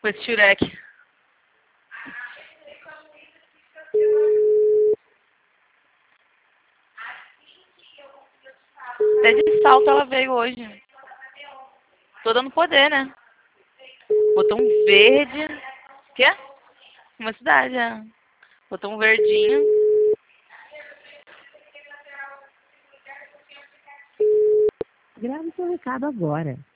com esse Shurek. Até de salto ela veio hoje. Tô dando poder, né? Botou um verde. Quê? Uma cidade, é. Botou um verdinho. Grave seu recado agora.